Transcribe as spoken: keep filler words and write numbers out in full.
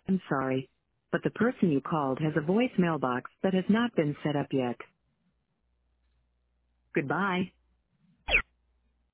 I'm sorry, but the person you called has a voice mailbox that has not been set up yet. Goodbye.